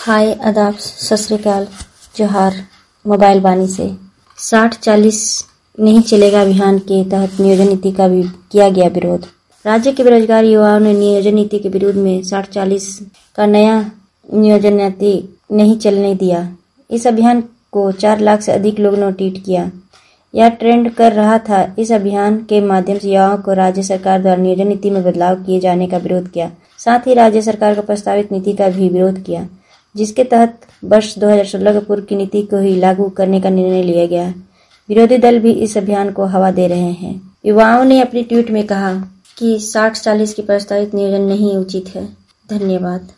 हाय आदाब सत श्री अकाल जोहार। मोबाइल बानी से 60-40 नहीं चलेगा अभियान के तहत नियोजन नीति का भी किया गया विरोध। राज्य के बेरोजगार युवाओं ने नियोजन नीति के विरोध में 60-40 का नया नियोजन नीति नहीं चलने दिया। इस अभियान को 4 लाख से अधिक लोगों ने ट्वीट किया। यह ट्रेंड कर रहा था। इस अभियान के माध्यम से युवाओं को राज्य सरकार द्वारा नियोजन नीति में बदलाव किए जाने का विरोध किया। साथ ही राज्य सरकार को प्रस्तावित नीति का भी विरोध किया, जिसके तहत वर्ष 2016 के पूर्व की नीति को ही लागू करने का निर्णय लिया गया। विरोधी दल भी इस अभियान को हवा दे रहे हैं। युवाओं ने अपनी ट्वीट में कहा कि 60-40 की प्रस्तावित नियोजन नहीं उचित है। धन्यवाद।